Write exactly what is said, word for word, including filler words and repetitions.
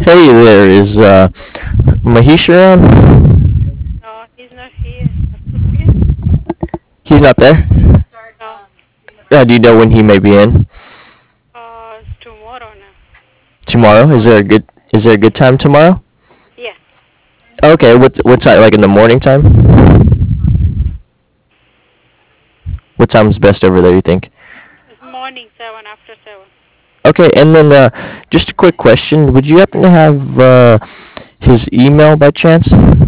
Hey there, is uh, Mahesh around? No, he's not here. Again? He's not there? No. Uh, do you know when he may be in? Uh, it's tomorrow now. Tomorrow? Is there a good is there a good time tomorrow? Yeah. Okay, what what time? Like in the morning time? What time's best over there? You think? It's morning seven after seven. Okay, and then uh, just a quick question: would you happen to have uh, his email by chance?